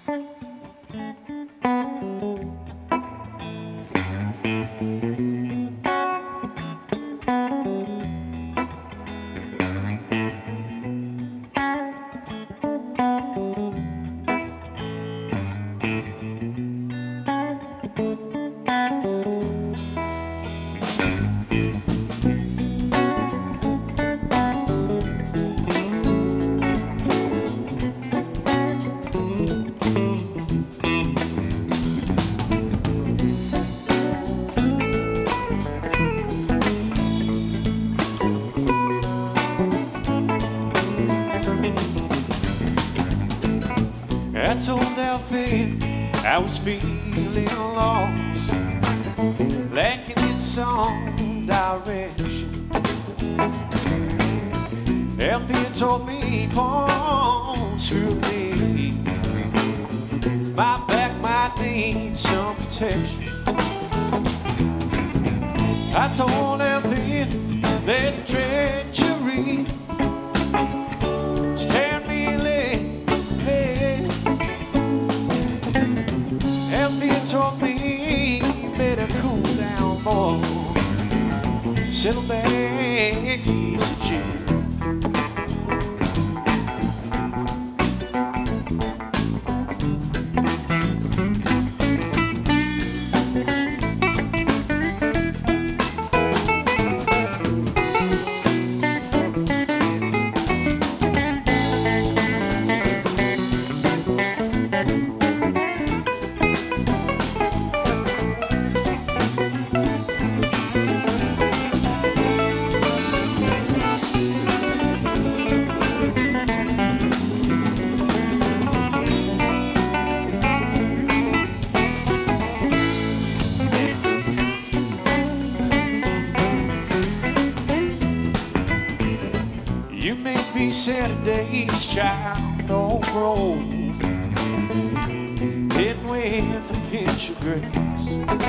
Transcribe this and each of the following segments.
I told Alfie I was feeling lost, lacking in some direction. Alfie told me, "Paul, to me, my back might need some protection." I told Alfie that treachery stared me leg. Alfie told me, "Better cool down, boy. Settle back, easy, chill." You may be Saturday's child or grown, hidden with a pinch of grace.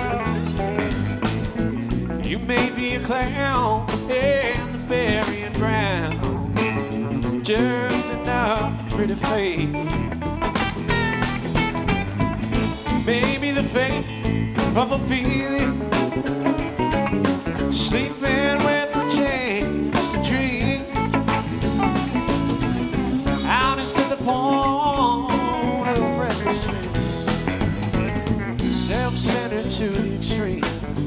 You may be a clown in the burying ground, just enough pretty face. Maybe the fate of a feeling, sleeping with a chance to dream. Honest to the point of recklessness, self-centered to the extreme.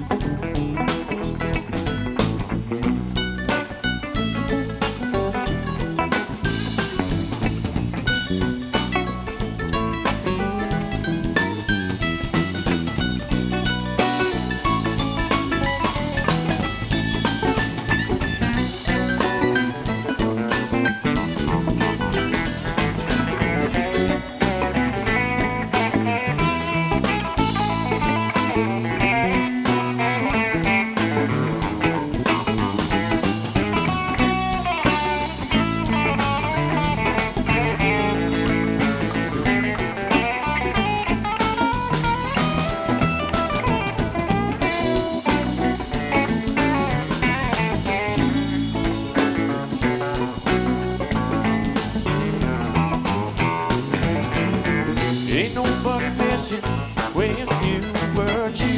Ain't nobody messing with you but you.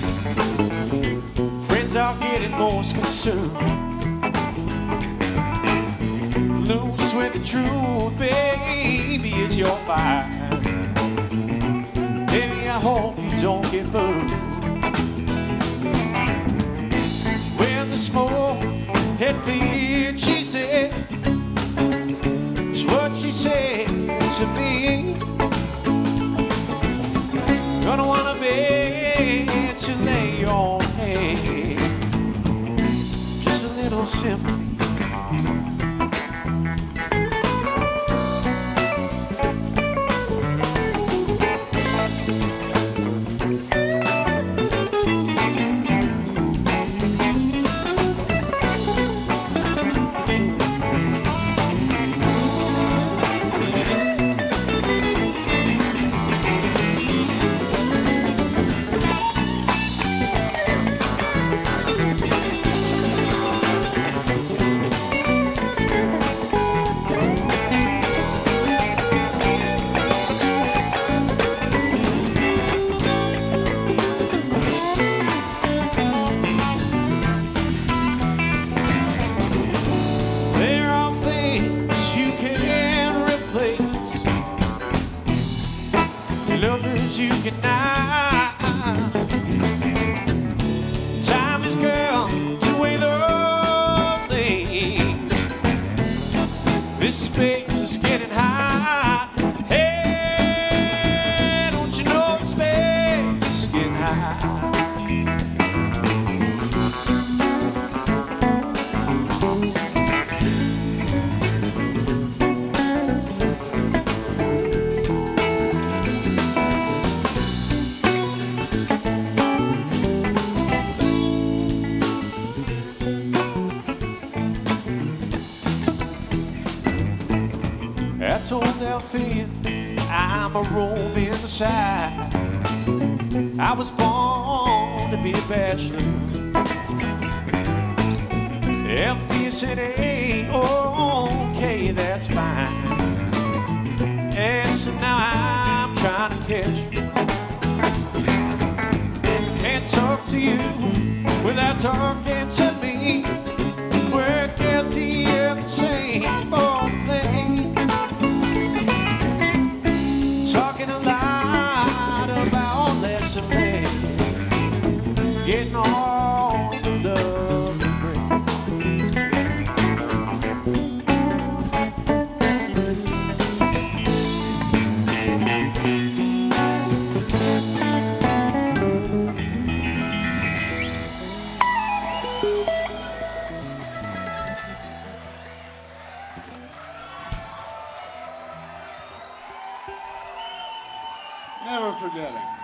Friends are getting most concerned. Loose with the truth, baby, it's your fire. Baby, I hope you don't get burned. When the smoke had cleared, she said, it's what she said to me. Gonna wanna beg to lay your head, just a little sympathy. you cannot. Time has come to weigh those things. This space is getting hot. Hey, don't you know the space is getting hot? I told Althea I'm a roving side. I was born to be a bachelor. Althea said, hey, okay, that's fine. Yes, and now I'm trying to catch you. Can't talk to you without talking to me. We're guilty of the same old thing. Talking a lot about less and less, getting all the love and break. Never forgetting.